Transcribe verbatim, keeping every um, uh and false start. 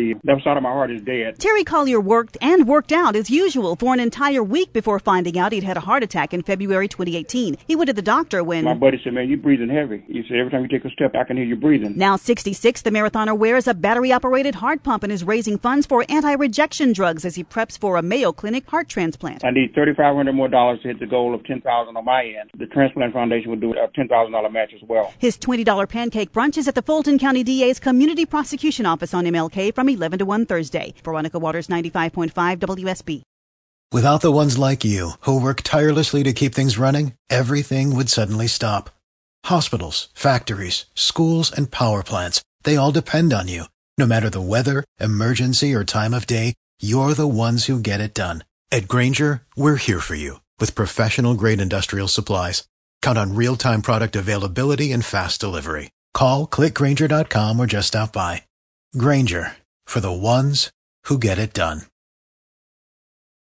The left side of my heart is dead. Terry Collier worked and worked out as usual for an entire week before finding out he'd had a heart attack in February twenty eighteen. He went to the doctor when... My buddy said, man, you're breathing heavy. He said, every time you take a step, I can hear you breathing. Now sixty-six, the marathoner wears a battery-operated heart pump and is raising funds for anti-rejection drugs as he preps for a Mayo Clinic heart transplant. I need thirty-five hundred dollars more dollars to hit the goal of ten thousand dollars on my end. The Transplant Foundation will do a ten thousand dollars match as well. His twenty dollars pancake brunch is at the Fulton County D A's Community Prosecution Office on M L K from eleven to one Thursday. Veronica Waters, ninety-five point five W S B. Without the ones like you, who work tirelessly to keep things running, everything would suddenly stop. Hospitals, factories, schools, and power plants, they all depend on you. No matter the weather, emergency, or time of day, you're the ones who get it done. At Grainger, we're here for you with professional-grade industrial supplies. Count on real-time product availability and fast delivery. Call, click Grainger dot com, or just stop by. Grainger, for the ones who get it done.